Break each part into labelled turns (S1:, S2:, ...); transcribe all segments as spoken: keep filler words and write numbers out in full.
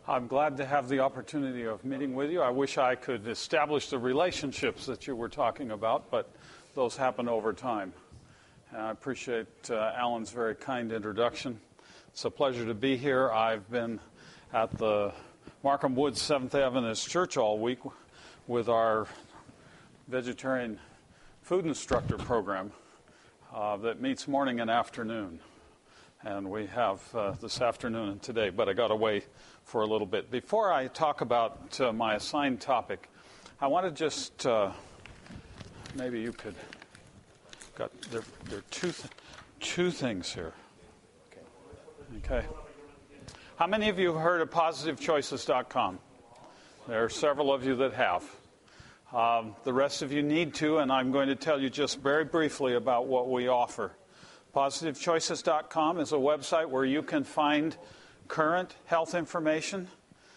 S1: I'm glad to have the opportunity of meeting with you. I wish I could establish the relationships that you were talking about, but those happen over time. And I appreciate uh, Alan's very kind introduction. It's a pleasure to be here. I've been at the Markham Woods Seventh Adventist Church all week with our vegetarian food instructor program uh, that meets morning and afternoon. And we have uh, this afternoon and today, but I got away for a little bit. Before I talk about uh, my assigned topic, I want to just, uh, maybe you could, got there, there are two, th- two things here. Okay. How many of you have heard of positive choices dot com? There are several of you that have. Um, the rest of you need to, and I'm going to tell you just very briefly about what we offer. positive choices dot com is a website where you can find current health information,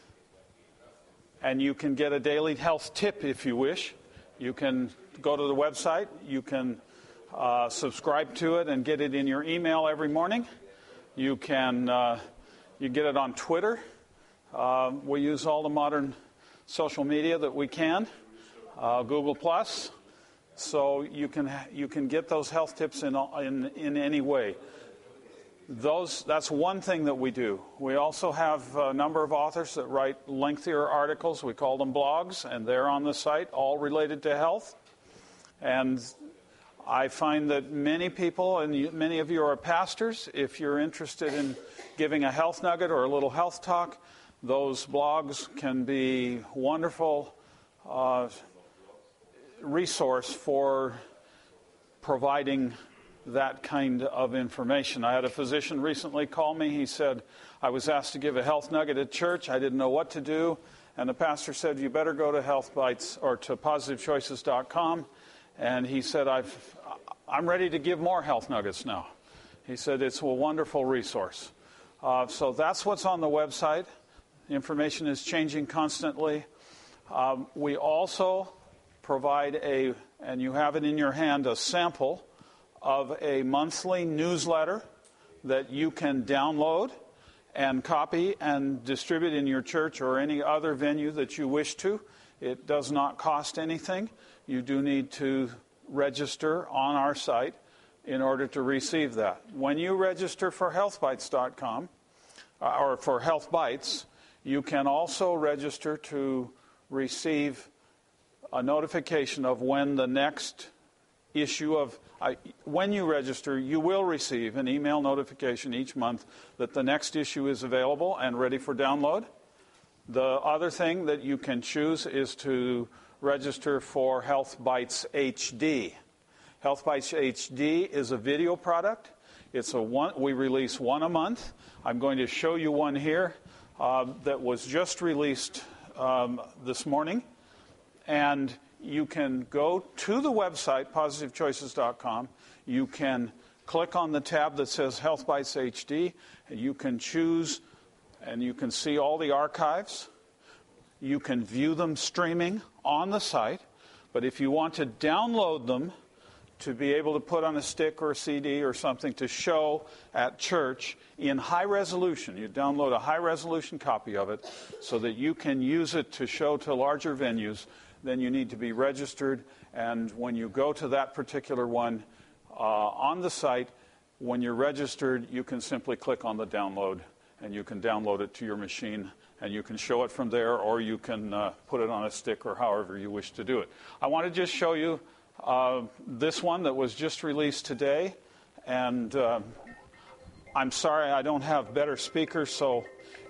S1: and you can get a daily health tip if you wish. You can go to the website, you can uh, subscribe to it and get it in your email every morning. You can uh, you get it on Twitter. Uh, we use all the modern social media that we can, uh, Google Plus. So you can you can get those health tips in in in any way. Those that's one thing that we do. We also have a number of authors that write lengthier articles. We call them blogs, and they're on the site, all related to health. And I find that many people, and many of you are pastors, if you're interested in giving a health nugget or a little health talk, those blogs can be wonderful uh, resource for providing that kind of information. I had a physician recently call me. He said, I was asked to give a health nugget at church. I didn't know what to do. And the pastor said, you better go to Health Bites or to positive choices dot com. And he said, I've, I'm ready to give more health nuggets now. He said, it's a wonderful resource. Uh, so that's what's on the website. Information is changing constantly. Um, we also provide a, and you have it in your hand, a sample of a monthly newsletter that you can download and copy and distribute in your church or any other venue that you wish to. It does not cost anything. You do need to register on our site in order to receive that. When you register for health bites dot com, uh, or for Health Bites, you can also register to receive a notification of when the next issue of, uh, when you register, you will receive an email notification each month that the next issue is available and ready for download. The other thing that you can choose is to register for Health Bites H D. Health Bites H D is a video product. It's a one, we release one a month. I'm going to show you one here uh, that was just released um, this morning. And you can go to the website, positive choices dot com. You can click on the tab that says Health Bites H D. And you can choose, and you can see all the archives. You can view them streaming on the site. But if you want to download them to be able to put on a stick or a C D or something to show at church in high resolution, you download a high resolution copy of it so that you can use it to show to larger venues. Then you need to be registered, and when you go to that particular one uh, on the site, when you're registered, you can simply click on the download, and you can download it to your machine, and you can show it from there, or you can uh, put it on a stick, or however you wish to do it. I want to just show you uh, this one that was just released today, and uh, I'm sorry I don't have better speakers, so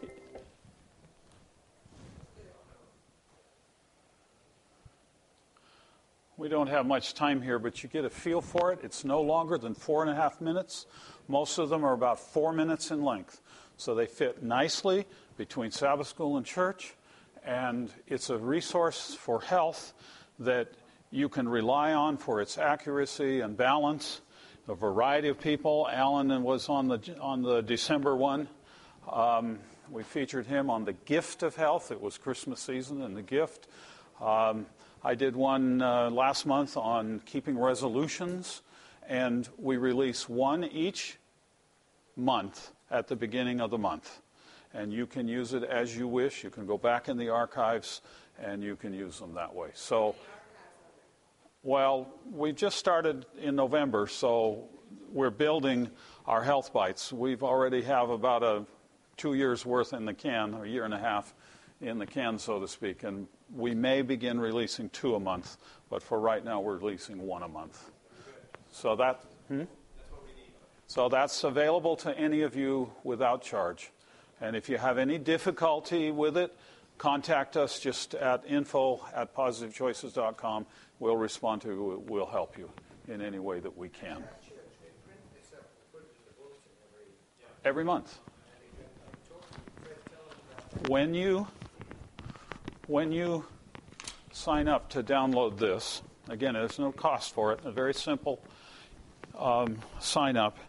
S1: we don't have much time here, but you get a feel for it. It's no longer than four and a half minutes. Most of them are about four minutes in length. So they fit nicely between Sabbath school and church. And it's a resource for health that you can rely on for its accuracy and balance. A variety of people. Alan was on the on the December one. Um, we featured him on the gift of health. It was Christmas season and the gift. Um, I did one uh, last month on keeping resolutions, and we release one each month at the beginning of the month. and you can use it as you wish. You can go back in the archives, and you can use them that way. So, well, we just started in November, so we're building our Health Bites. We've already have about a two years' worth in the can, or a year and a half in the can, so to speak, and we may begin releasing two a month, but for right now we're releasing one a month. So that, hmm? That's what we need. So that's available to any of you without charge. And if you have any difficulty with it, contact us just at info at positive choices dot com. We'll respond to you. We'll help you in any way that we can. Every month. When you when you sign up to download this, again, there's no cost for it. A very simple um, sign up.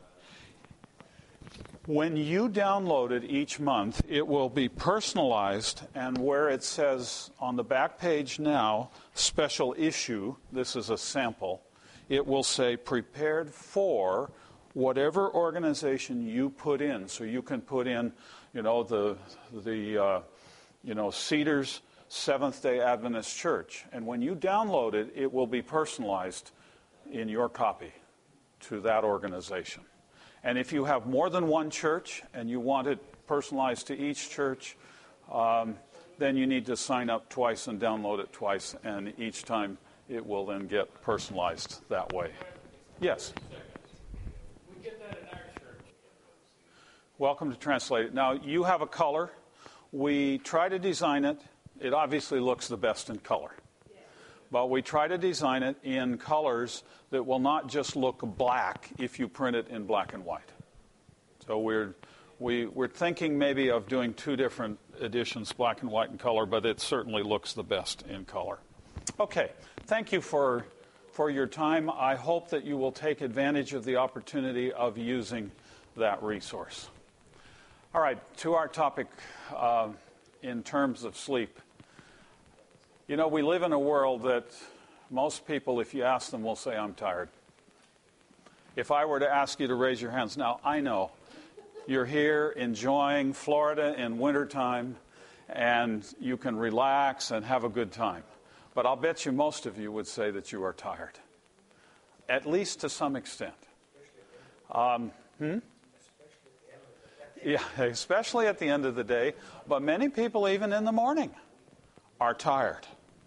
S1: When you download it each month, it will be personalized, and where it says on the back page now, special issue, this is a sample, it will say prepared for whatever organization you put in. So you can put in, you know, the, the uh, you know, Cedars Seventh-day Adventist Church. And when you download it, it will be personalized in your copy to that organization. And if you have more than one church and you want it personalized to each church, um, then you need to sign up twice and download it twice, and each time it will then get personalized that way. Yes?
S2: We get that in our church.
S1: Welcome to translate it. Now, you have a color. We try to design it. It obviously looks the best in color. But we try to design it in colors that will not just look black if you print it in black and white. So we're we, we're thinking maybe of doing two different editions, black and white and color, but it certainly looks the best in color. Okay, thank you for for your time. I hope that you will take advantage of the opportunity of using that resource. All right, to our topic uh, in terms of sleep. You know, we live in a world that most people, if you ask them, will say, I'm tired. If I were to ask you to raise your hands, now I know you're here enjoying Florida in wintertime, and you can relax and have a good time. But I'll bet you most of you would say that you are tired, at least to some extent. Um, hmm? Yeah, especially at the end of the day. But many people, even in the morning, are tired.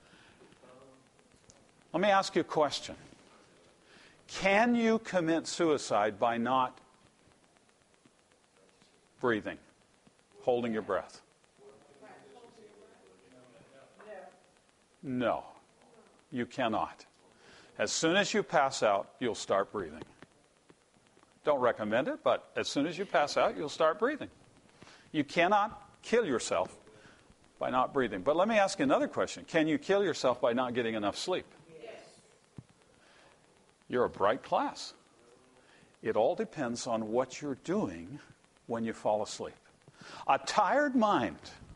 S1: Let me ask you a question. Can you commit suicide by not breathing, holding your breath? No, you cannot. As soon as you pass out, you'll start breathing. Don't recommend it, but as soon as you pass out, you'll start breathing. You cannot kill yourself by not breathing. But let me ask you another question. Can you kill yourself by not getting enough sleep? Yes. You're a bright class. It all depends on what you're doing when you fall asleep. A tired mind,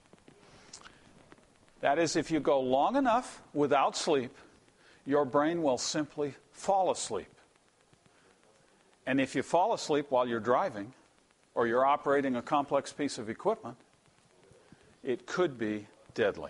S1: that is, if you go long enough without sleep, your brain will simply fall asleep. And if you fall asleep while you're driving, or you're operating a complex piece of equipment, it could be deadly.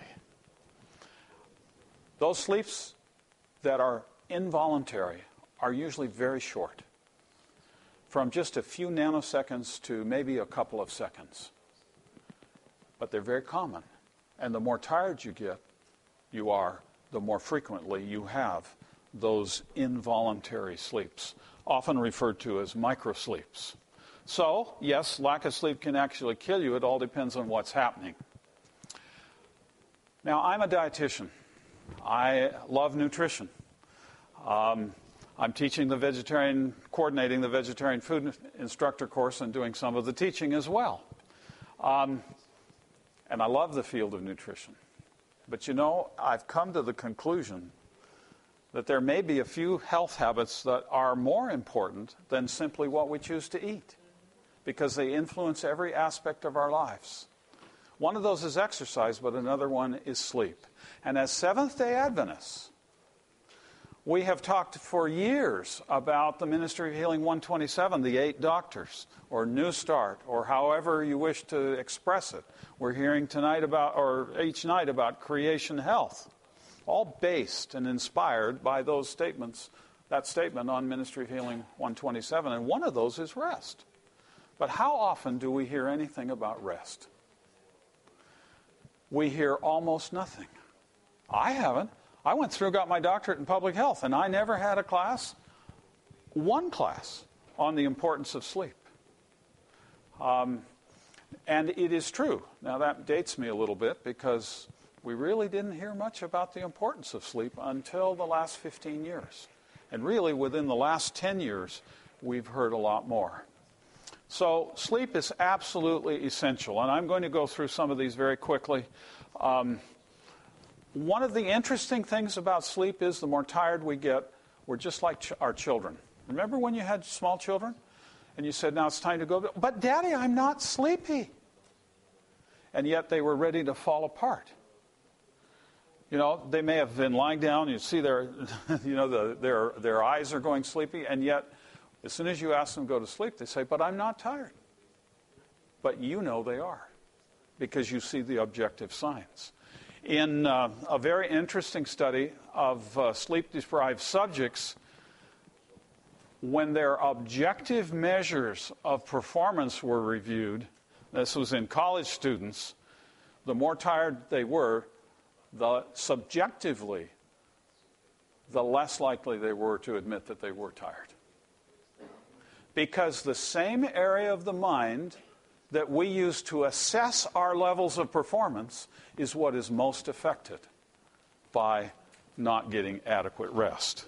S1: Those sleeps that are involuntary are usually very short, from just a few nanoseconds to maybe a couple of seconds. But they're very common. And the more tired you get, you are, the more frequently you have those involuntary sleeps, often referred to as microsleeps. So, yes, lack of sleep can actually kill you. It all depends on what's happening. Now, I'm a dietitian. I love nutrition. Um, I'm teaching the vegetarian, coordinating the vegetarian food instructor course and doing some of the teaching as well. Um, and I love the field of nutrition. But you know, I've come to the conclusion that there may be a few health habits that are more important than simply what we choose to eat, because they influence every aspect of our lives. One of those is exercise, but another one is sleep. And as Seventh-day Adventists, We have talked for years about the Ministry of Healing one twenty-seven, the eight doctors, or New Start, or however you wish to express it. We're hearing tonight about, or each night, about creation health, all based and inspired by those statements, that statement on Ministry of Healing one twenty-seven, and one of those is rest. But how often do we hear anything about rest? We hear almost nothing. I haven't. I went through, got my doctorate in public health, and I never had a class, one class, on the importance of sleep. Um, and it is true. Now, that dates me a little bit because we really didn't hear much about the importance of sleep until the last fifteen years. And really, within the last ten years, we've heard a lot more. So sleep is absolutely essential, and I'm going to go through some of these very quickly. Um, one of the interesting things about sleep is the more tired we get, we're just like ch- our children. Remember when you had small children? And you said, now it's time to go. But Daddy, I'm not sleepy. And yet they were ready to fall apart. You know, they may have been lying down, you see their, you know, the, their, their eyes are going sleepy, and yet as soon as you ask them to go to sleep, they say, but I'm not tired. But you know they are, because you see the objective signs. In uh, a very interesting study of uh, sleep-deprived subjects, when their objective measures of performance were reviewed, this was in college students, the more tired they were, the subjectively, the less likely they were to admit that they were tired. Because the same area of the mind that we use to assess our levels of performance is what is most affected by not getting adequate rest.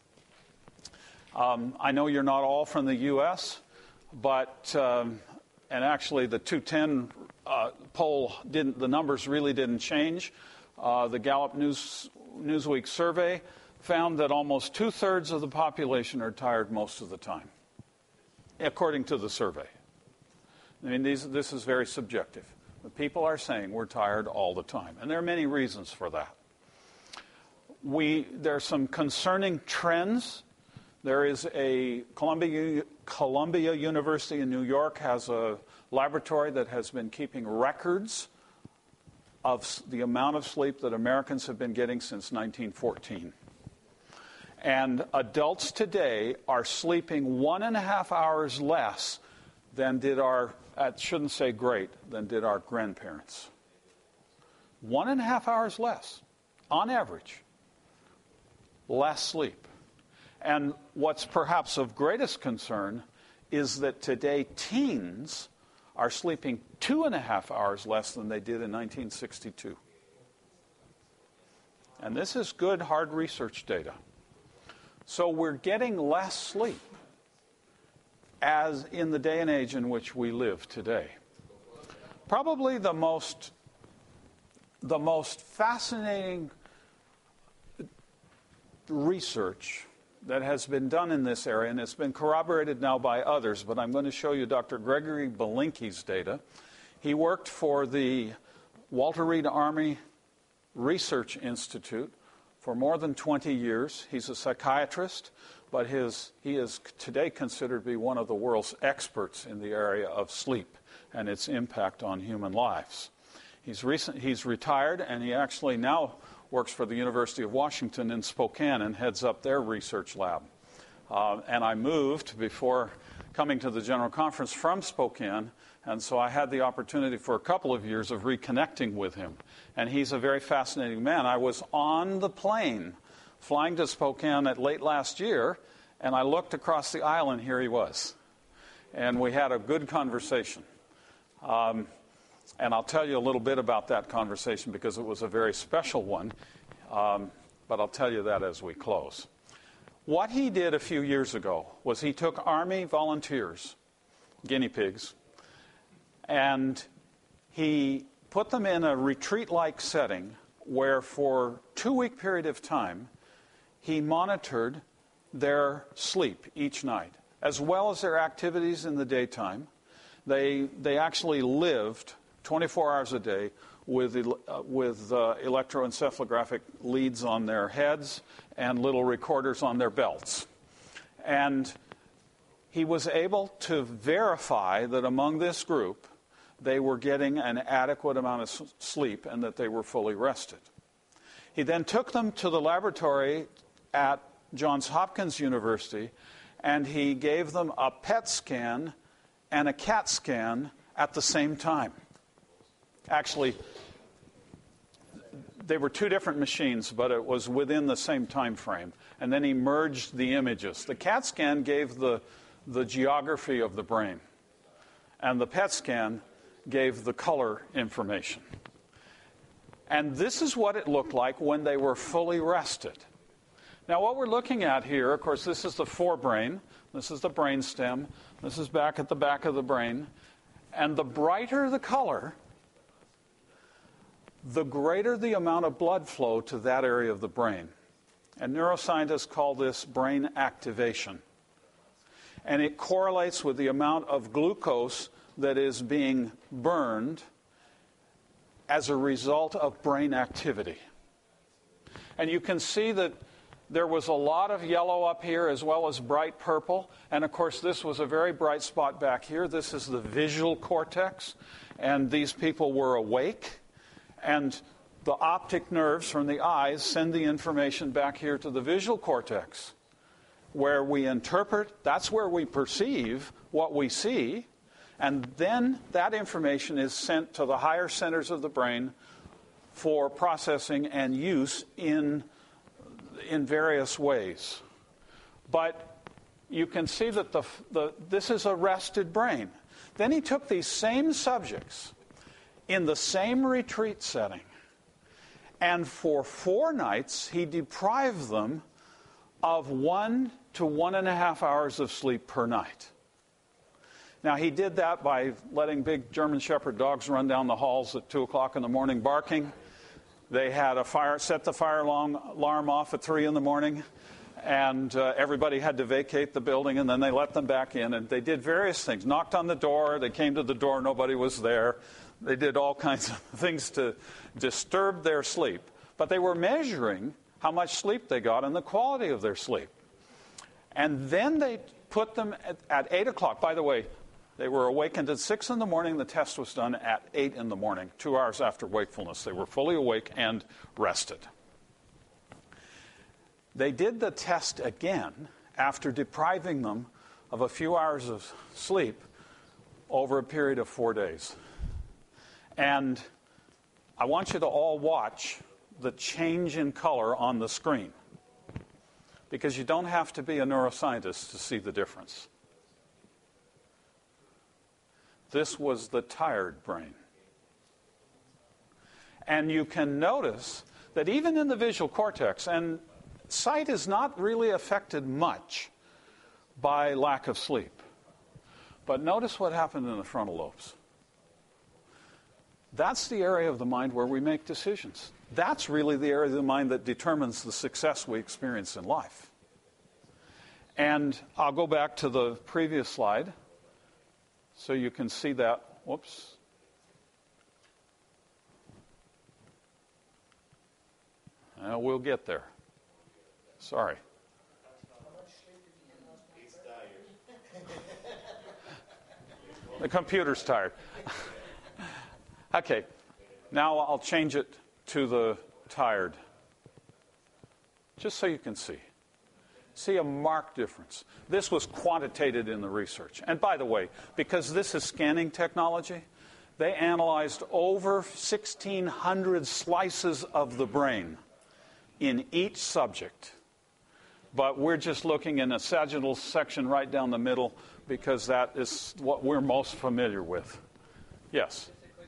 S1: Um, I know you're not all from the U S, but, um, and actually the two ten uh, poll, didn't, the numbers really didn't change. Uh, the Gallup News, Newsweek survey found that almost two-thirds of the population are tired most of the time, according to the survey. I mean, these, this is very subjective. But people are saying we're tired all the time, and there are many reasons for that. We, there are some concerning trends. There is a Columbia, Columbia University in New York has a laboratory that has been keeping records of the amount of sleep that Americans have been getting since nineteen fourteen. And adults today are sleeping one and a half hours less than did our, I shouldn't say great, than did our grandparents. One and a half hours less, on average, less sleep. And what's perhaps of greatest concern is that today teens are sleeping two and a half hours less than they did in nineteen sixty-two. And this is good, hard research data. So we're getting less sleep as in the day and age in which we live today. Probably the most, the most fascinating research that has been done in this area, and it's been corroborated now by others, but I'm going to show you Doctor Gregory Belinki's data. He worked for the Walter Reed Army Research Institute for more than twenty years. He's a psychiatrist, but his, he is today considered to be one of the world's experts in the area of sleep and its impact on human lives. He's, recent, he's retired, and he actually now works for the University of Washington in Spokane and heads up their research lab. Uh, and I moved before coming to the General Conference from Spokane, and so I had the opportunity for a couple of years of reconnecting with him. And he's a very fascinating man. I was on the plane flying to Spokane at late last year, and I looked across the aisle, and here he was. And we had a good conversation. Um, And I'll tell you a little bit about that conversation because it was a very special one, um, but I'll tell you that as we close. What he did a few years ago was he took Army volunteers, guinea pigs, and he put them in a retreat-like setting where for a two-week period of time he monitored their sleep each night, as well as their activities in the daytime. They, they actually lived twenty-four hours a day with, uh, with uh, electroencephalographic leads on their heads and little recorders on their belts. And he was able to verify that among this group, they were getting an adequate amount of sleep and that they were fully rested. He then took them to the laboratory at Johns Hopkins University, and he gave them a P E T scan and a CAT scan at the same time. Actually, they were two different machines, but it was within the same time frame. And then he merged the images. The CAT scan gave the, the geography of the brain, and the P E T scan gave the color information. And this is what it looked like when they were fully rested. Now, what we're looking at here, of course, this is the forebrain. This is the brainstem. This is back at the back of the brain. And the brighter the color, the greater the amount of blood flow to that area of the brain. And neuroscientists call this brain activation. And it correlates with the amount of glucose that is being burned as a result of brain activity. And you can see that there was a lot of yellow up here as well as bright purple. And of course, this was a very bright spot back here. This is the visual cortex. And these people were awake. And the optic nerves from the eyes send the information back here to the visual cortex, where we interpret. That's where we perceive what we see. And then that information is sent to the higher centers of the brain for processing and use in, in various ways. But you can see that the, the, this is a rested brain. Then he took these same subjects in the same retreat setting, and for four nights he deprived them of one to one and a half hours of sleep per night. Now, he did that by letting big German Shepherd dogs run down the halls at two o'clock in the morning barking. They had a fire, set the fire alarm, alarm off at three in the morning, and uh, everybody had to vacate the building, and then they let them back in. And they did various things. Knocked on the door. They came to the door. Nobody was there. They did all kinds of things to disturb their sleep. But they were measuring how much sleep they got and the quality of their sleep. And then they put them at, at eight o'clock. By the way, they were awakened at six in the morning. The test was done at eight in the morning, two hours after wakefulness. They were fully awake and rested. They did the test again after depriving them of a few hours of sleep over a period of four days. And I want you to all watch the change in color on the screen, because you don't have to be a neuroscientist to see the difference. This was the tired brain. And you can notice that even in the visual cortex, and sight is not really affected much by lack of sleep. But notice what happened in the frontal lobes. That's the area of the mind where we make decisions. That's really the area of the mind that determines the success we experience in life. And I'll go back to the previous slide so you can see that. Whoops. Uh, we'll get there. Sorry. The computer's tired. Okay, now I'll change it to the tired, just so you can see. See a marked difference. This was quantitated in the research. And by the way, because this is scanning technology, they analyzed over sixteen hundred slices of the brain in each subject. But we're just looking in a sagittal section right down the middle, because that is what we're most familiar with. Yes?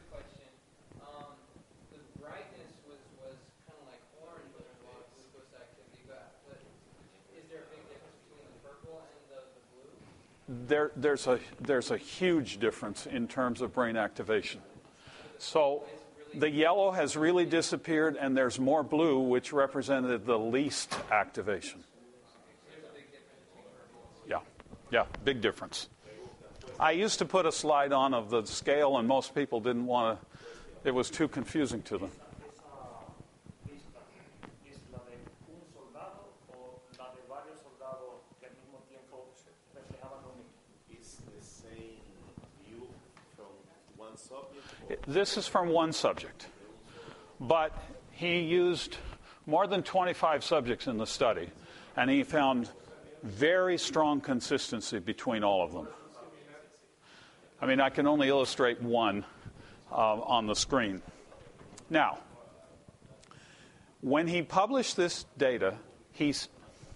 S1: There, there's a there's a huge difference in terms of brain activation. So the yellow has really disappeared, and there's more blue, which represented the least activation. Yeah, yeah, big difference. I used to put a slide on of the scale, and most people didn't want to It was too confusing to them. This is from one subject, but he used more than twenty-five subjects in the study, and he found very strong consistency between all of them. I mean, I can only illustrate one uh, on the screen. Now, when he published this data, he's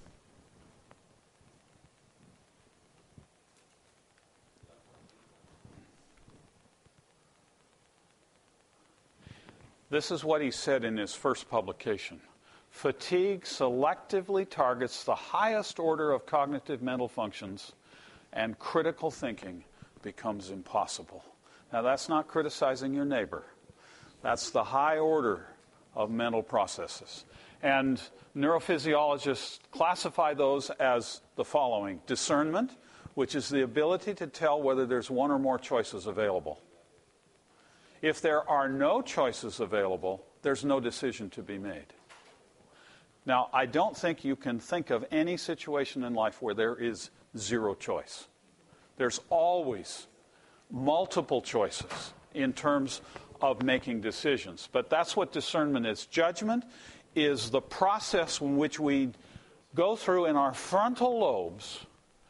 S1: This is what he said in his first publication. Fatigue selectively targets the highest order of cognitive mental functions, and critical thinking becomes impossible. Now, that's not criticizing your neighbor. That's the high order of mental processes. And neurophysiologists classify those as the following. Discernment, which is the ability to tell whether there's one or more choices available. If there are no choices available, there's no decision to be made. Now, I don't think you can think of any situation in life where there is zero choice. There's always multiple choices in terms of making decisions. But that's what discernment is. Judgment is the process in which we go through in our frontal lobes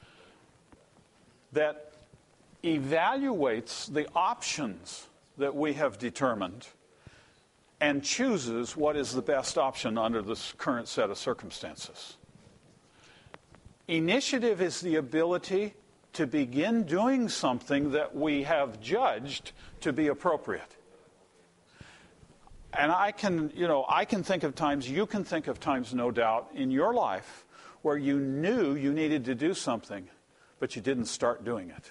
S1: that evaluates the options that we have determined and chooses what is the best option under this current set of circumstances. Initiative is the ability to begin doing something that we have judged to be appropriate. And I can, you know, I can think of times, you can think of times, no doubt, in your life where you knew you needed to do something, but you didn't start doing it.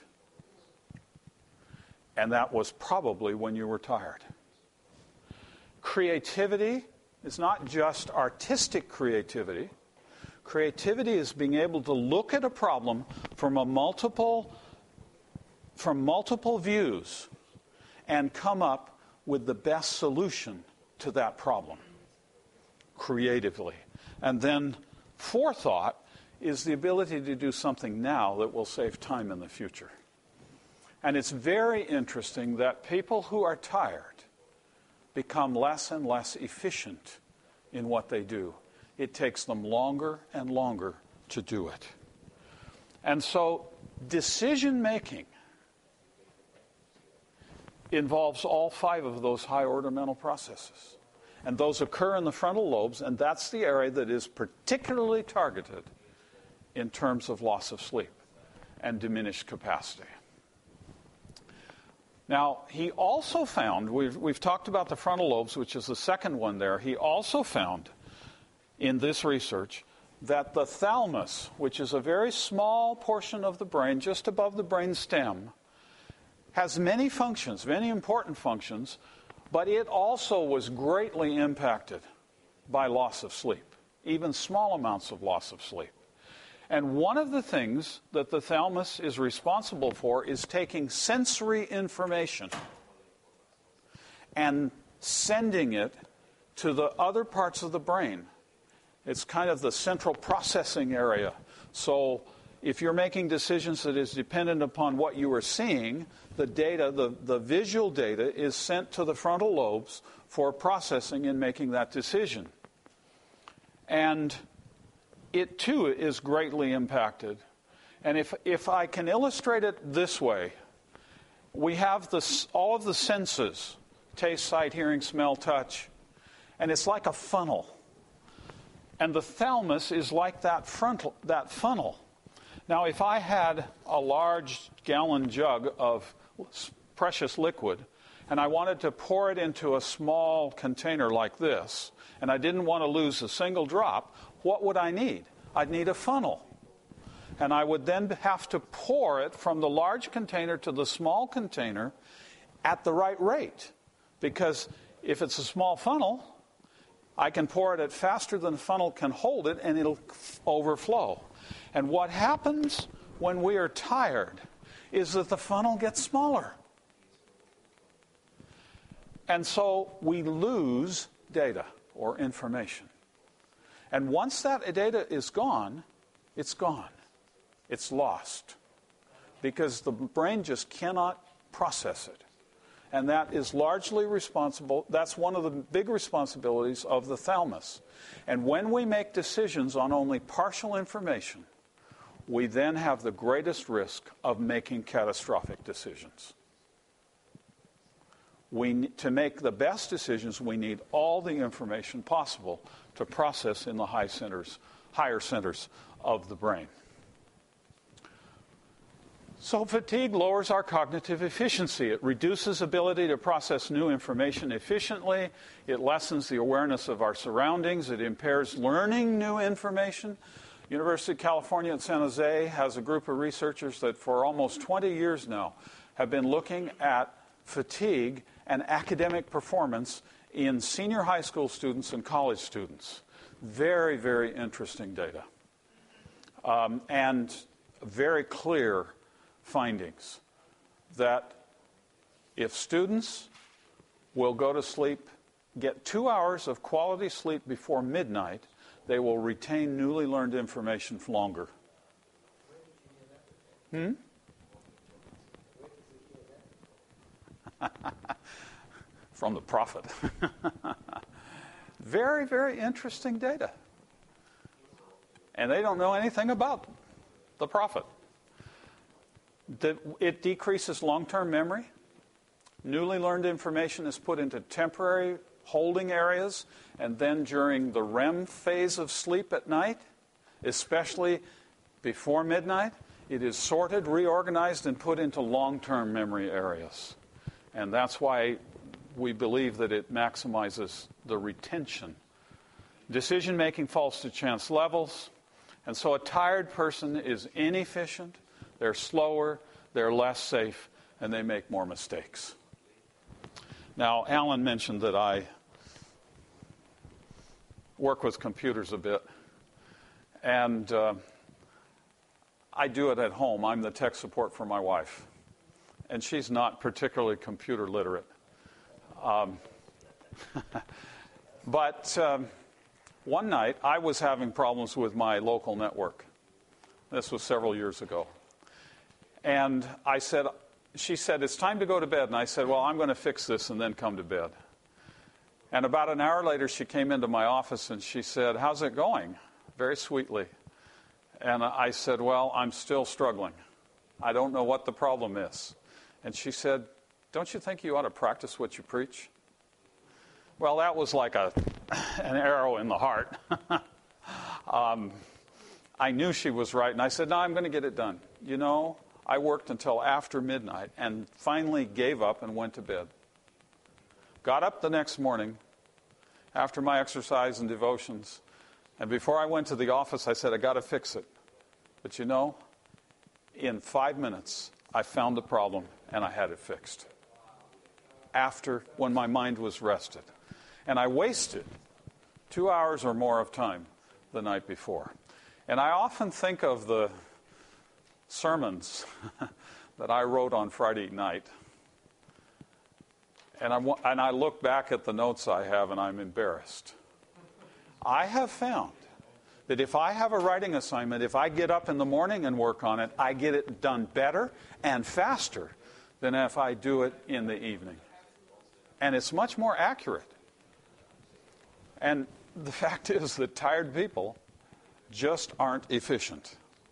S1: And that was probably when you were tired. Creativity is not just artistic creativity. Creativity is being able to look at a problem from a multiple, from multiple views and come up with the best solution to that problem creatively. And then forethought is the ability to do something now that will save time in the future. And it's very interesting that people who are tired become less and less efficient in what they do. It takes them longer and longer to do it. And so decision-making involves all five of those high-order mental processes. And those occur in the frontal lobes, and that's the area that is particularly targeted in terms of loss of sleep and diminished capacity. Now, he also found, we've, we've talked about the frontal lobes, which is the second one there. He also found in this research that the thalamus, which is a very small portion of the brain, just above the brain stem, has many functions, many important functions, but it also was greatly impacted by loss of sleep, even small amounts of loss of sleep. And one of the things that the thalamus is responsible for is taking sensory information and sending it to the other parts of the brain. It's kind of the central processing area. So if you're making decisions that is dependent upon what you are seeing, the data, the, the visual data is sent to the frontal lobes for processing and making that decision. And it too is greatly impacted. And if, if I can illustrate it this way, we have this, all of the senses, taste, sight, hearing, smell, touch, and it's like a funnel. And the thalamus is like that frontal, that funnel. Now, if I had a large gallon jug of precious liquid, and I wanted to pour it into a small container like this, and I didn't want to lose a single drop, what would I need? I'd need a funnel. And I would then have to pour it from the large container to the small container at the right rate. Because if it's a small funnel, I can pour it at faster than the funnel can hold it, and it'll overflow. And what happens when we are tired is that the funnel gets smaller. And so we lose data or information. And once that data is gone, it's gone. It's lost. Because the brain just cannot process it. And that is largely responsible, that's one of the big responsibilities of the thalamus. And when we make decisions on only partial information, we then have the greatest risk of making catastrophic decisions. We, to make the best decisions, we need all the information possible to process in the high centers, higher centers of the brain. So fatigue lowers our cognitive efficiency. It reduces ability to process new information efficiently. It lessens the awareness of our surroundings. It impairs learning new information. University of California at San Jose has a group of researchers that for almost twenty years now have been looking at fatigue and academic performance in senior high school students and college students. Very, very interesting data. Um, and very clear findings that if students will go to sleep, get two hours of quality sleep before midnight, they will retain newly learned information for longer. Hmm? From the prophet. Very, very interesting data. And they don't know anything about the prophet. It decreases long-term memory. Newly learned information is put into temporary holding areas, and then during the R E M phase of sleep at night, especially before midnight, it is sorted, reorganized, and put into long-term memory areas. And that's why we believe that it maximizes the retention. Decision-making falls to chance levels, and so a tired person is inefficient. They're slower, they're less safe, and they make more mistakes. Now, Alan mentioned that I work with computers a bit, and uh, I do it at home. I'm the tech support for my wife, and she's not particularly computer literate. Um, but um, one night, I was having problems with my local network. This was several years ago. And I said, she said, it's time to go to bed. And I said, well, I'm going to fix this and then come to bed. And about an hour later, she came into my office and she said, how's it going? Very sweetly. And I said, well, I'm still struggling. I don't know what the problem is. And she said, don't you think you ought to practice what you preach? Well, that was like a an arrow in the heart. um, I knew she was right. And I said, no, I'm going to get it done. You know, I worked until after midnight and finally gave up and went to bed. Got up the next morning after my exercise and devotions, and before I went to the office, I said, I got to fix it. But you know, in five minutes, I found the problem and I had it fixed. After, when my mind was rested. And I wasted two hours or more of time the night before. And I often think of the sermons that I wrote on Friday night. And I, and I look back at the notes I have and I'm embarrassed. I have found that if I have a writing assignment, if I get up in the morning and work on it, I get it done better and faster than if I do it in the evening. And it's much more accurate. And the fact is that tired people just aren't efficient.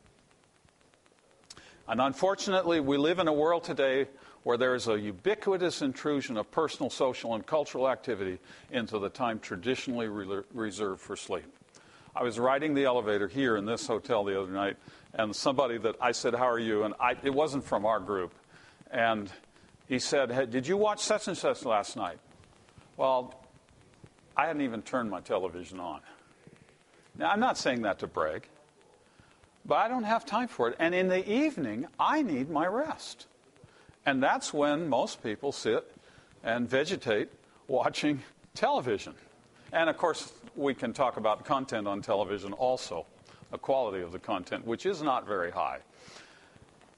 S1: And unfortunately, we live in a world today where there is a ubiquitous intrusion of personal, social, and cultural activity into the time traditionally re- reserved for sleep. I was riding the elevator here in this hotel the other night, and somebody that I said, how are you? And I, it wasn't from our group. And he said, hey, did you watch such and such last night? Well, I hadn't even turned my television on. Now, I'm not saying that to brag, but I don't have time for it. And in the evening, I need my rest. And that's when most people sit and vegetate watching television. And, of course, we can talk about content on television also, the quality of the content, which is not very high.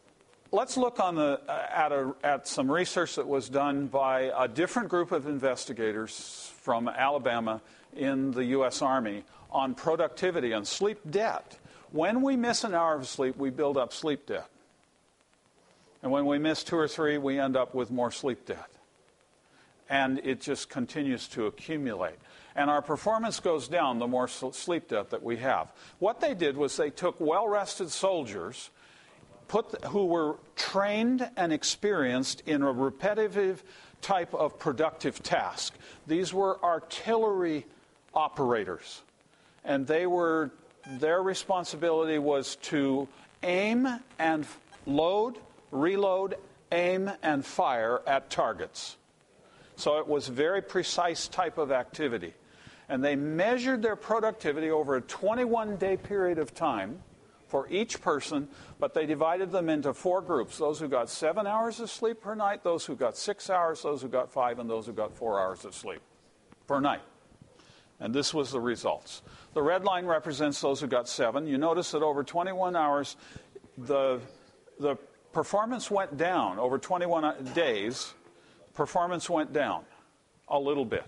S1: let's look on the, uh, at, a, at some research that was done by a different group of investigators from Alabama in the U S Army on productivity and sleep debt. When we miss an hour of sleep, we build up sleep debt. And when we miss two or three, we end up with more sleep debt. And it just continues to accumulate. And our performance goes down the more sleep debt that we have. What they did was they took well-rested soldiers put, who were trained and experienced in a repetitive type of productive task. These were artillery operators. And they were, their responsibility was to aim and load, reload, aim, and fire at targets. So it was a very precise type of activity. And they measured their productivity over a twenty-one day period of time for each person, but they divided them into four groups. Those who got seven hours of sleep per night, those who got six hours, those who got five, and those who got four hours of sleep per night. And this was the results. The red line represents those who got seven. You notice that over twenty-one hours, the, the performance went down. Over twenty-one days, performance went down a little bit.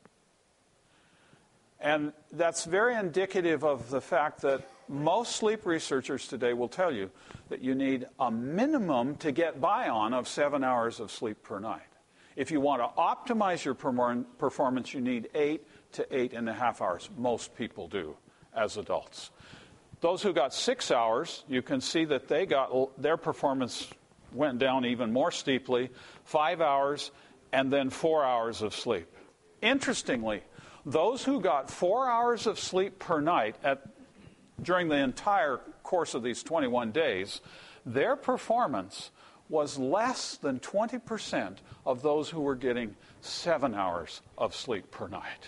S1: And that's very indicative of the fact that most sleep researchers today will tell you that you need a minimum to get by on of seven hours of sleep per night. If you want to optimize your performance, you need eight to eight and a half hours. Most people do as adults. Those who got six hours, you can see that they got their performance went down even more steeply, five hours and then four hours of sleep. Interestingly, those who got four hours of sleep per night at, during the entire course of these twenty-one days, their performance was less than twenty percent of those who were getting seven hours of sleep per night.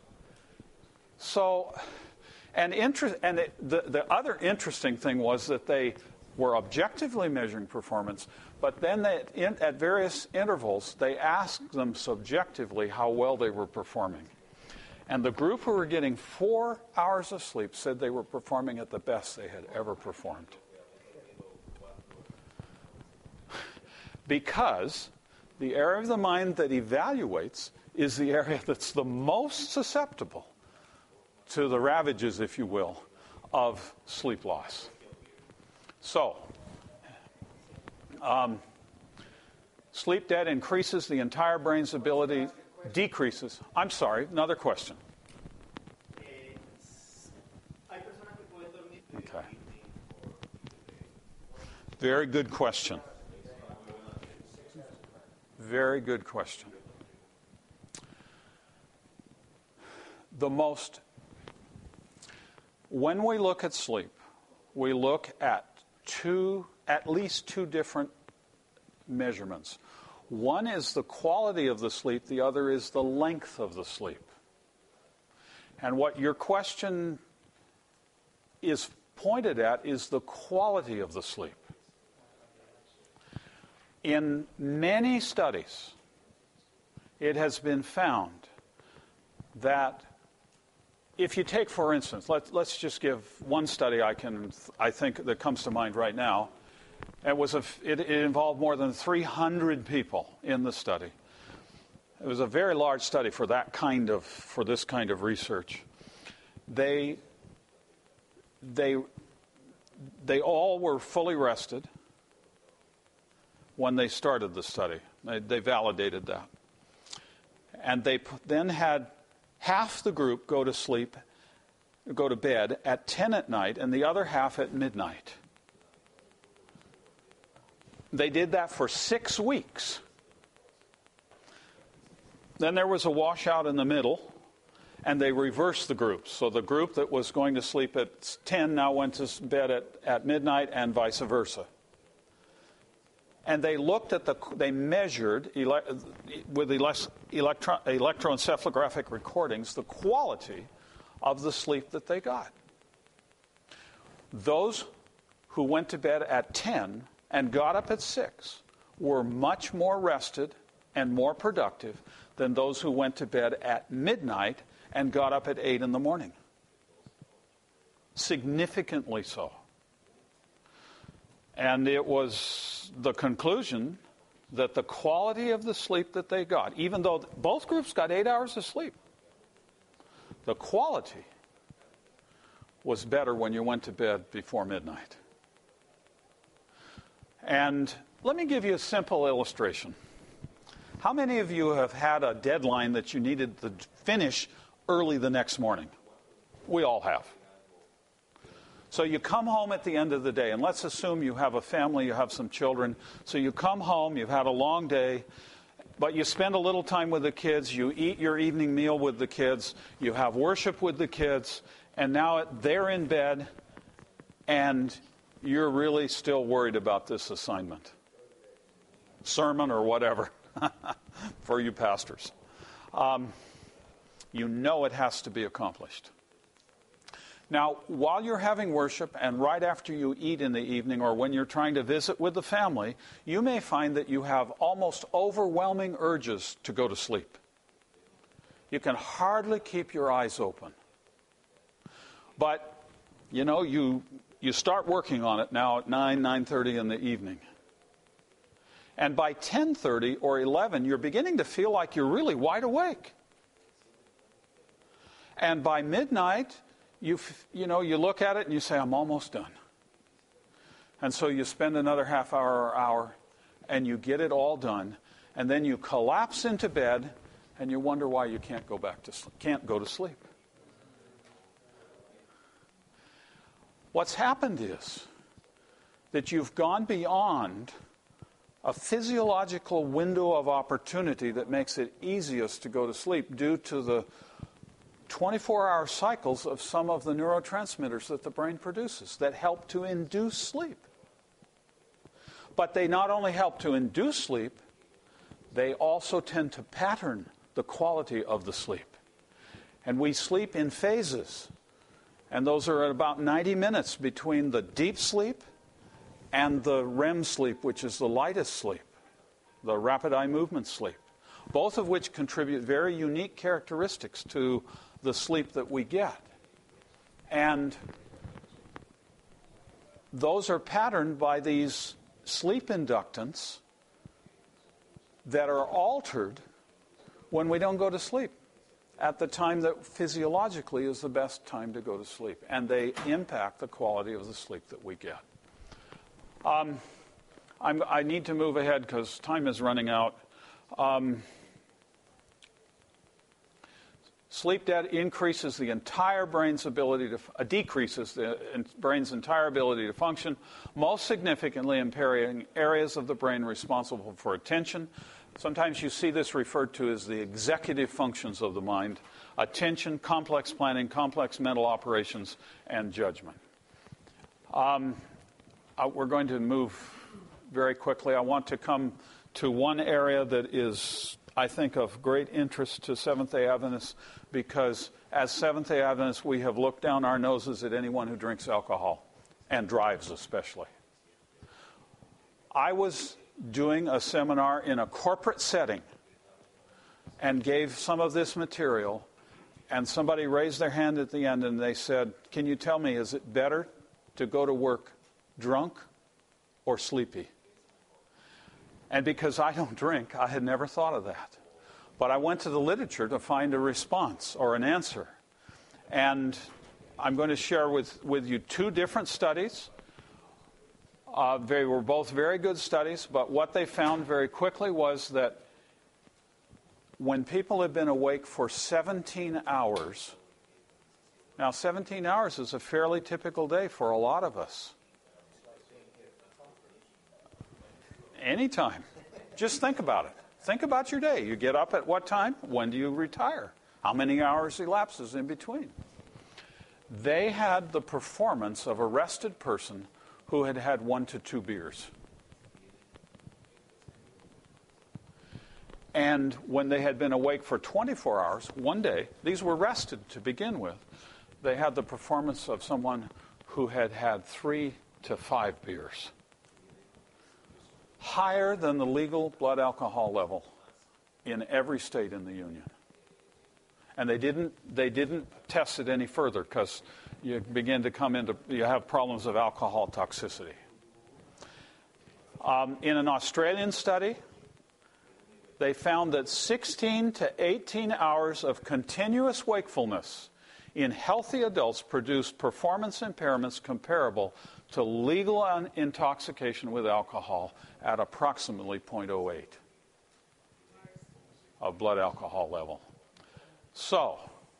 S1: So, and, inter- and it, the, the other interesting thing was that they were objectively measuring performance, but then they, in, at various intervals, they asked them subjectively how well they were performing. And the group who were getting four hours of sleep said they were performing at the best they had ever performed. Because the area of the mind that evaluates is the area that's the most susceptible to the ravages, if you will, of sleep loss. So, um, sleep debt increases the entire brain's ability, decreases. I'm sorry, another question. Okay. Very good question. Very good question. The most, when we look at sleep, we look at two, at least two different measurements. One is the quality of the sleep, the other is the length of the sleep. And what your question is pointed at is the quality of the sleep. In many studies, it has been found that if you take, for instance, let, let's just give one study I can, I think that comes to mind right now. It was a, it, it involved more than three hundred people in the study. It was a very large study for that kind of, for this kind of research. They, they, they all were fully rested when they started the study. They, they validated that. And they then had half the group go to sleep, go to bed at ten at night, and the other half at midnight. They did that for six weeks. Then there was a washout in the middle, and they reversed the groups. So the group that was going to sleep at ten now went to bed at, at midnight, and vice versa. And they looked at the, they measured ele, with elect, electro, electroencephalographic recordings the quality of the sleep that they got. Those who went to bed at ten and got up at six were much more rested and more productive than those who went to bed at midnight and got up at eight in the morning. Significantly so. And it was the conclusion that the quality of the sleep that they got, even though both groups got eight hours of sleep, the quality was better when you went to bed before midnight. And let me give you a simple illustration. How many of you have had a deadline that you needed to finish early the next morning? We all have. So you come home at the end of the day, and let's assume you have a family, you have some children. So you come home, you've had a long day, but you spend a little time with the kids, you eat your evening meal with the kids, you have worship with the kids, and now they're in bed, and you're really still worried about this assignment, sermon or whatever, for you pastors. Um, you know it has to be accomplished. Now, while you're having worship and right after you eat in the evening or when you're trying to visit with the family, you may find that you have almost overwhelming urges to go to sleep. You can hardly keep your eyes open. But, you know, you you start working on it now at nine, nine thirty in the evening. And by ten thirty or eleven, you're beginning to feel like you're really wide awake. And by midnight, You you know, you look at it and you say, I'm almost done. And so you spend another half hour or hour and you get it all done. And then you collapse into bed and you wonder why you can't go back to sleep, can't go to sleep. What's happened is that you've gone beyond a physiological window of opportunity that makes it easiest to go to sleep due to the twenty-four hour cycles of some of the neurotransmitters that the brain produces that help to induce sleep. But they not only help to induce sleep, they also tend to pattern the quality of the sleep. And we sleep in phases. And those are at about ninety minutes between the deep sleep and the R E M sleep, which is the lightest sleep, the rapid eye movement sleep, both of which contribute very unique characteristics to the sleep that we get. And those are patterned by these sleep inductants that are altered when we don't go to sleep at the time that physiologically is the best time to go to sleep. And they impact the quality of the sleep that we get. Um, I'm, I need to move ahead because time is running out. Um, Sleep debt increases the entire brain's ability to, uh, decreases the brain's entire ability to function, most significantly impairing areas of the brain responsible for attention. Sometimes you see this referred to as the executive functions of the mind: attention, complex planning, complex mental operations, and judgment. Um, uh, we're going to move very quickly. I want to come to one area that is, I think, of great interest to Seventh-day Adventists, because as Seventh-day Adventists, we have looked down our noses at anyone who drinks alcohol, and drives especially. I was doing a seminar in a corporate setting and gave some of this material, and somebody raised their hand at the end and they said, can you tell me, is it better to go to work drunk or sleepy? And because I don't drink, I had never thought of that. But I went to the literature to find a response or an answer. And I'm going to share with, with you two different studies. Uh, they were both very good studies, but what they found very quickly was that when people have been awake for seventeen hours, now seventeen hours is a fairly typical day for a lot of us. Anytime. Just think about it. Think about your day. You get up at what time? When do you retire? How many hours elapses in between? They had the performance of a rested person who had had one to two beers. And when they had been awake for twenty-four hours, one day, these were rested to begin with, they had the performance of someone who had had three to five beers. Higher than the legal blood alcohol level in every state in the Union. And they didn't they didn't test it any further because you begin to come into, you have problems of alcohol toxicity. Um, in an Australian study, they found that sixteen to eighteen hours of continuous wakefulness in healthy adults produced performance impairments comparable to legal intoxication with alcohol at approximately zero point zero eight of blood alcohol level. So,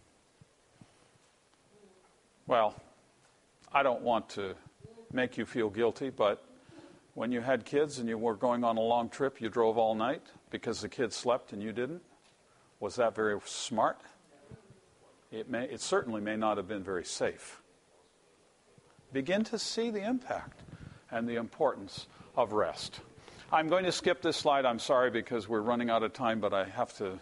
S1: well, I don't want to make you feel guilty, but when you had kids and you were going on a long trip, you drove all night because the kids slept and you didn't. Was that very smart? It may, it certainly may not have been very safe. Begin to see the impact and the importance of rest. I'm going to skip this slide. I'm sorry because we're running out of time, but I have to.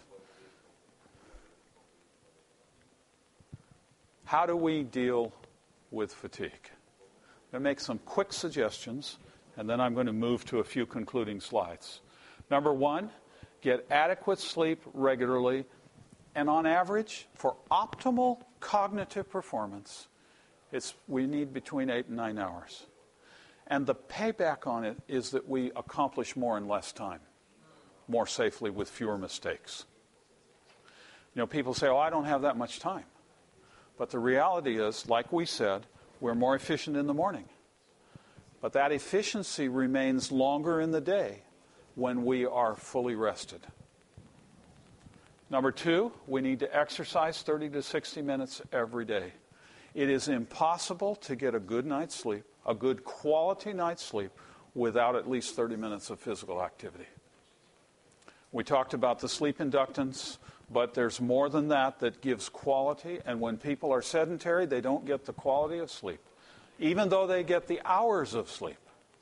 S1: How do we deal with fatigue? I'm going to make some quick suggestions, and then I'm going to move to a few concluding slides. Number one, get adequate sleep regularly. And on average, for optimal cognitive performance, it's, we need between eight and nine hours. And the payback on it is that we accomplish more in less time, more safely with fewer mistakes. You know, people say, oh, I don't have that much time. But the reality is, like we said, we're more efficient in the morning. But that efficiency remains longer in the day when we are fully rested. Number two, we need to exercise thirty to sixty minutes every day. It is impossible to get a good night's sleep, a good quality night's sleep, without at least thirty minutes of physical activity. We talked about the sleep inductance, but there's more than that that gives quality, and when people are sedentary, they don't get the quality of sleep, even though they get the hours of sleep.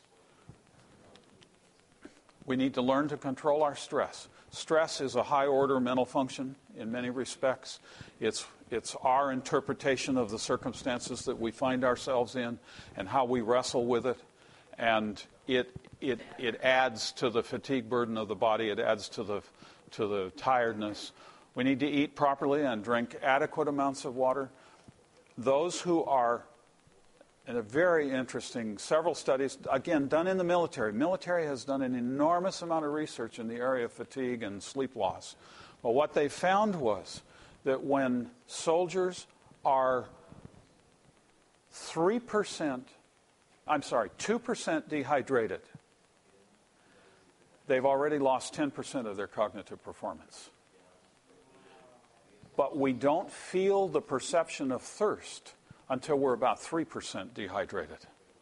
S1: We need to learn to control our stress. Stress is a high-order mental function in many respects. It's, it's our interpretation of the circumstances that we find ourselves in and how we wrestle with it. And it, it, it adds to the fatigue burden of the body. It adds to the, to the tiredness. We need to eat properly and drink adequate amounts of water. Those who are, and a very interesting, several studies, again, done in the military. Military has done an enormous amount of research in the area of fatigue and sleep loss. But what they found was that when soldiers are three percent, I'm sorry, two percent dehydrated, they've already lost ten percent of their cognitive performance. But we don't feel the perception of thirst until we're about three percent dehydrated.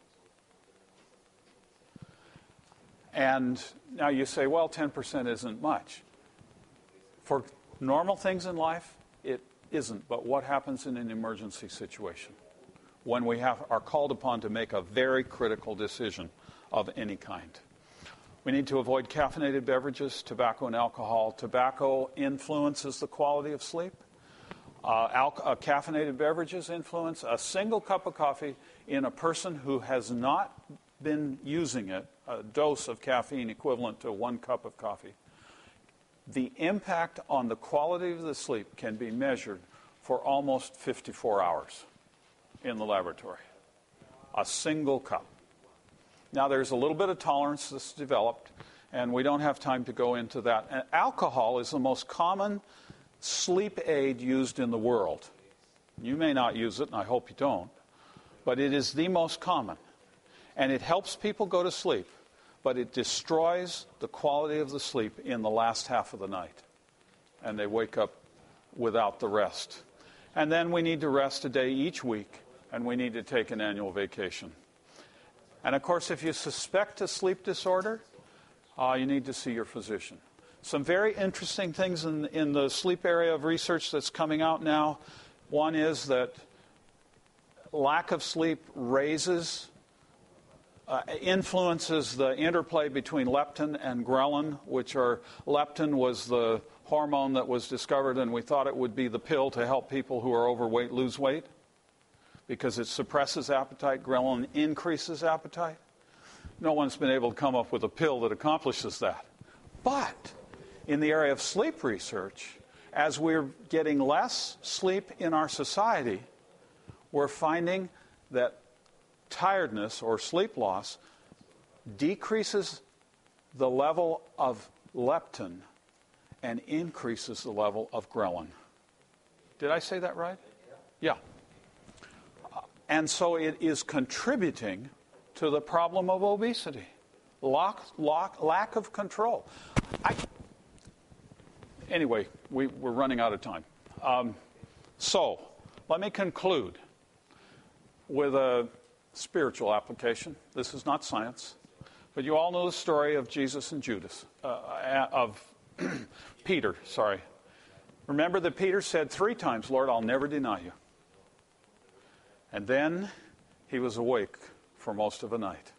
S1: And now you say, well, ten percent isn't much. For normal things in life, it isn't. But what happens in an emergency situation? When we have, are called upon to make a very critical decision of any kind. We need to avoid caffeinated beverages, tobacco and alcohol. Tobacco influences the quality of sleep. Uh, al- uh, caffeinated beverages influence. A single cup of coffee in a person who has not been using it, a dose of caffeine equivalent to one cup of coffee. The impact on the quality of the sleep can be measured for almost fifty-four hours in the laboratory. A single cup. Now, there's a little bit of tolerance that's developed, and we don't have time to go into that. And alcohol is the most common sleep aid used in the world. You may not use it, and I hope you don't, but it is the most common. And it helps people go to sleep, but it destroys the quality of the sleep in the last half of the night. And they wake up without the rest. And then we need to rest a day each week, and we need to take an annual vacation. And of course, if you suspect a sleep disorder, uh, you need to see your physician. Some very interesting things in, in the sleep area of research that's coming out now. One is that lack of sleep raises, uh, influences the interplay between leptin and ghrelin, which are, leptin was the hormone that was discovered, and we thought it would be the pill to help people who are overweight lose weight because it suppresses appetite. Ghrelin increases appetite. No one's been able to come up with a pill that accomplishes that. But in the area of sleep research, as we're getting less sleep in our society, we're finding that tiredness or sleep loss decreases the level of leptin and increases the level of ghrelin. Did I say that right? Yeah. Uh, and so it is contributing to the problem of obesity. Lock, lock, lack of control. I, anyway, we, we're running out of time. Um, so, let me conclude with a spiritual application. This is not science. But you all know the story of Jesus and Judas, uh, of Peter, sorry. Remember that Peter said three times, Lord, I'll never deny you. And then he was awake for most of the night.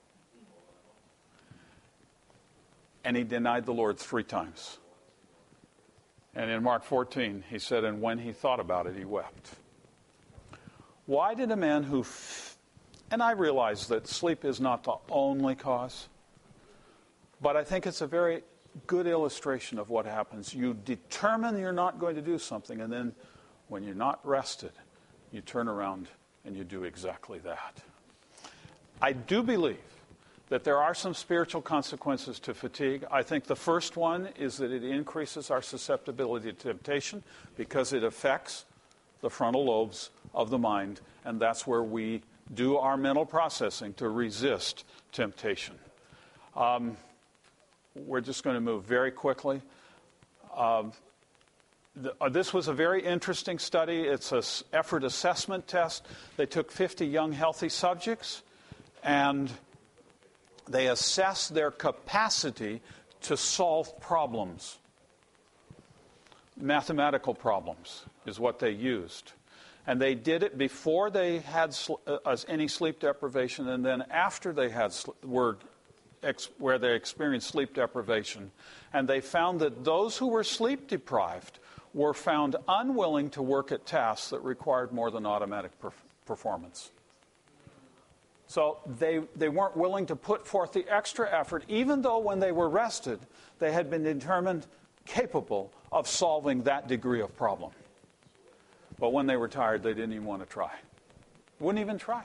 S1: And he denied the Lord three times. And in Mark fourteen, he said, and when he thought about it, he wept. Why did a man who... F- and I realize that sleep is not the only cause, but I think it's a very good illustration of what happens. You determine you're not going to do something, and then when you're not rested, you turn around and you do exactly that. I do believe that there are some spiritual consequences to fatigue. I think the first one is that it increases our susceptibility to temptation because it affects the frontal lobes of the mind, and that's where we do our mental processing to resist temptation. Um, we're just going to move very quickly. Um, the, uh, this was a very interesting study. It's an effort assessment test. They took fifty young, healthy subjects, and they assessed their capacity to solve problems. Mathematical problems is what they used. And they did it before they had sl- uh, any sleep deprivation, and then after they had sl- were ex- where they experienced sleep deprivation. And they found that those who were sleep deprived were found unwilling to work at tasks that required more than automatic per- performance. So they, they weren't willing to put forth the extra effort, even though when they were rested, they had been determined capable of solving that degree of problem. But when they were tired, they didn't even want to try. Wouldn't even try.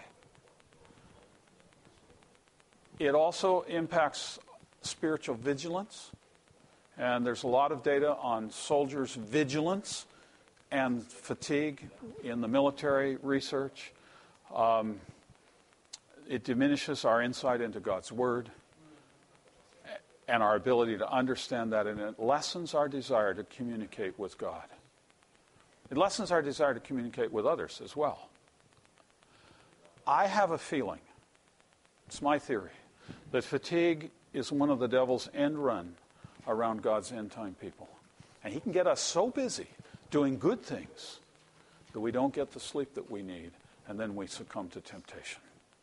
S1: It also impacts spiritual vigilance. And there's a lot of data on soldiers' vigilance and fatigue in the military research. Um, it diminishes our insight into God's Word and our ability to understand that, and it lessens our desire to communicate with God. It lessens our desire to communicate with others as well. I have a feeling, it's my theory, that fatigue is one of the devil's end run around God's end time people. And he can get us so busy doing good things that we don't get the sleep that we need, and then we succumb to temptation.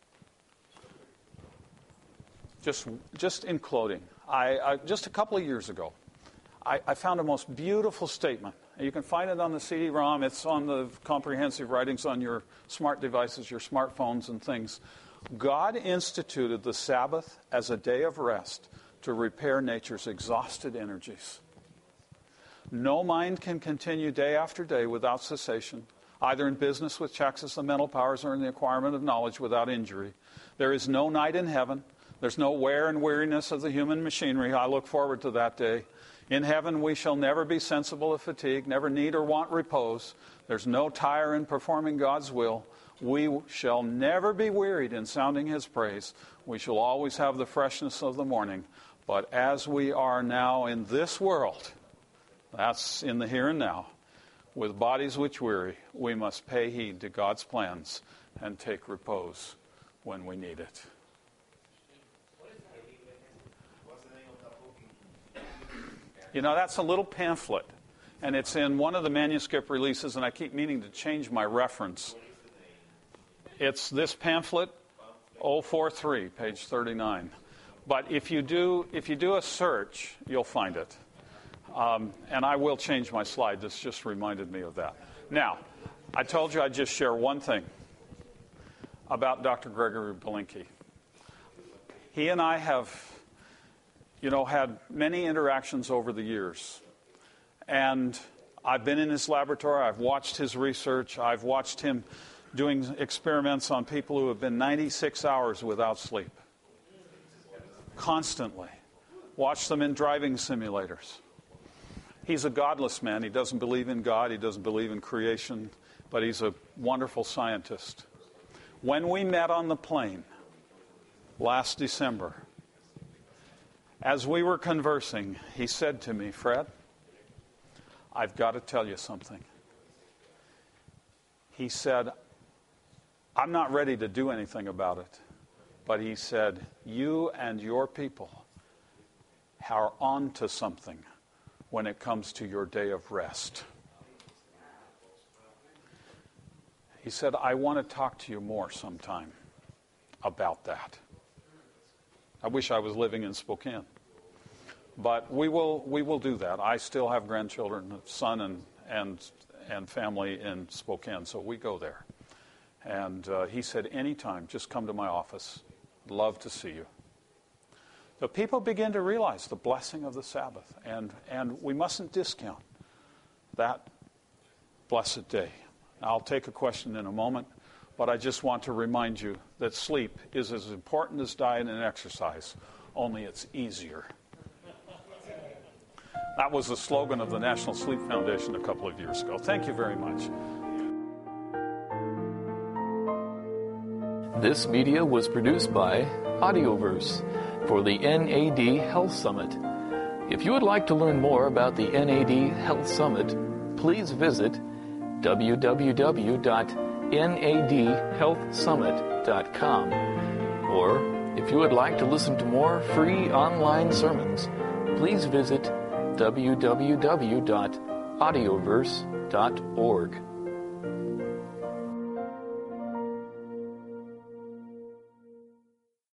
S1: Just, just in closing, I, I, just a couple of years ago, I, I found a most beautiful statement. You can find it on the C D ROM. It's on the comprehensive writings on your smart devices, your smartphones and things. God instituted the Sabbath as a day of rest to repair nature's exhausted energies. No mind can continue day after day without cessation, either in business, which taxes the mental powers, or in the acquirement of knowledge without injury. There is no night in heaven. There's no wear and weariness of the human machinery. I look forward to that day. In heaven we shall never be sensible of fatigue, never need or want repose. There's no tire in performing God's will. We shall never be wearied in sounding his praise. We shall always have the freshness of the morning. But as we are now in this world, that's in the here and now, with bodies which weary, we must pay heed to God's plans and take repose when we need it. You know, that's a little pamphlet, and it's in one of the manuscript releases, and I keep meaning to change my reference. It's this pamphlet, oh four three, page thirty-nine. But if you do if you do a search, you'll find it. Um, and I will change my slide. This just reminded me of that. Now, I told you I'd just share one thing about Doctor Gregory Belinkie. He and I have... you know, had many interactions over the years. And I've been in his laboratory. I've watched his research. I've watched him doing experiments on people who have been ninety-six hours without sleep. Constantly. Watch them in driving simulators. He's a godless man. He doesn't believe in God. He doesn't believe in creation. But he's a wonderful scientist. When we met on the plane last December, as we were conversing, he said to me, "Fred, I've got to tell you something." He said, "I'm not ready to do anything about it." But he said, "You and your people are on to something when it comes to your day of rest." He said, "I want to talk to you more sometime about that." I wish I was living in Spokane. But we will we will do that. I still have grandchildren, a son and and and family in Spokane, so we go there. And uh, he said, "Anytime, just come to my office. Love to see you." So people begin to realize the blessing of the Sabbath, and, and we mustn't discount that blessed day. I'll take a question in a moment, but I just want to remind you that sleep is as important as diet and exercise, only it's easier. That was the slogan of the National Sleep Foundation a couple of years ago. Thank you very much.
S3: This media was produced by Audioverse for the N A D Health Summit. If you would like to learn more about the N A D Health Summit, please visit w w w dot n a d health summit dot com. Or, if you would like to listen to more free online sermons, please visit w w w dot audioverse dot org.